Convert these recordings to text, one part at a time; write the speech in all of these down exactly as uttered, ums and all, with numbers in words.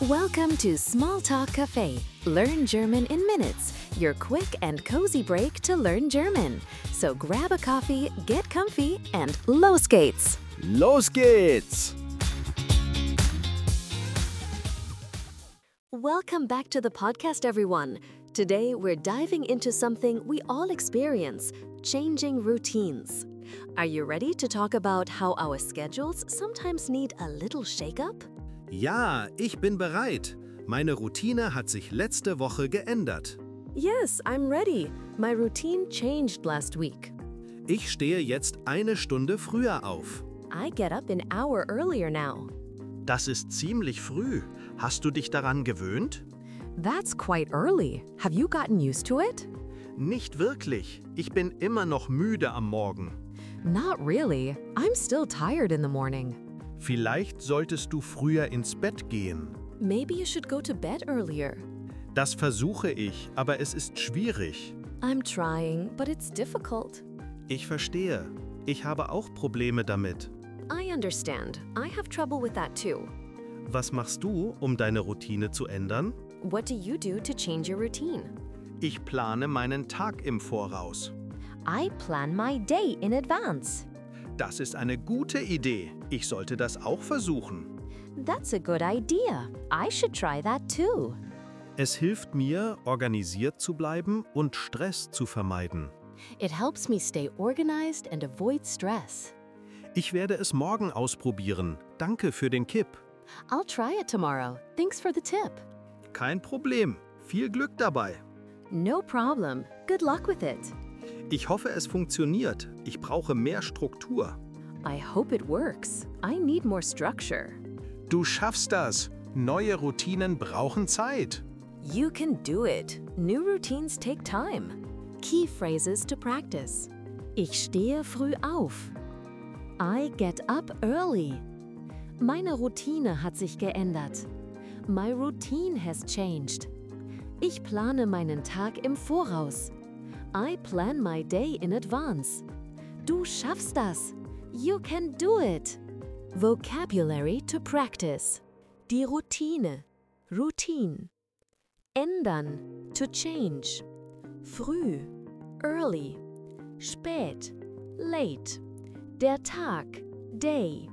Welcome to Small Talk Cafe. Learn German in minutes. Your quick and cozy break to learn German. So grab a coffee, get comfy, and los geht's! Los geht's! Welcome back to the podcast, everyone. Today, we're diving into something we all experience, changing routines. Are you ready to talk about how our schedules sometimes need a little shake-up? Ja, ich bin bereit. Meine Routine hat sich letzte Woche geändert. Yes, I'm ready. My routine changed last week. Ich stehe jetzt eine Stunde früher auf. I get up an hour earlier now. Das ist ziemlich früh. Hast du dich daran gewöhnt? That's quite early. Have you gotten used to it? Nicht wirklich. Ich bin immer noch müde am Morgen. Not really. I'm still tired in the morning. Vielleicht solltest du früher ins Bett gehen. Maybe you should go to bed earlier. Das versuche ich, aber es ist schwierig. I'm trying, but it's difficult. Ich verstehe. Ich habe auch Probleme damit. I understand. I have trouble with that too. Was machst du, um deine Routine zu ändern? What do you do to change your routine? Ich plane meinen Tag im Voraus. I plan my day in advance. Das ist eine gute Idee. Ich sollte das auch versuchen. That's a good idea. I should try that too. Es hilft mir, organisiert zu bleiben und Stress zu vermeiden. It helps me stay organized and avoid stress. Ich werde es morgen ausprobieren. Danke für den Tipp. I'll try it tomorrow. Thanks for the tip. Kein Problem. Viel Glück dabei. No problem. Good luck with it. Ich hoffe, es funktioniert. Ich brauche mehr Struktur. I hope it works. I need more structure. Du schaffst das. Neue Routinen brauchen Zeit. You can do it. New routines take time. Key phrases to practice. Ich stehe früh auf. I get up early. Meine Routine hat sich geändert. My routine has changed. Ich plane meinen Tag im Voraus. I plan my day in advance. Du schaffst das. You can do it. Vocabulary to practice. Die Routine. Routine. Ändern. To change. Früh. Early. Spät. Late. Der Tag. Day.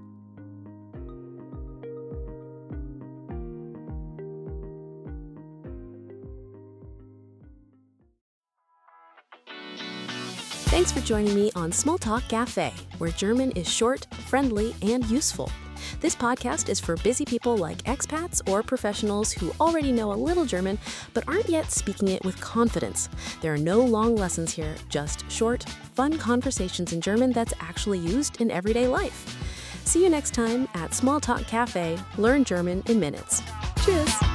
Thanks for joining me on Small Talk Cafe, where German is short, friendly, and useful. This podcast is for busy people like expats or professionals who already know a little German but aren't yet speaking it with confidence. There are no long lessons here, just short, fun conversations in German that's actually used in everyday life. See you next time at Small Talk Cafe. Learn German in minutes. Tschüss!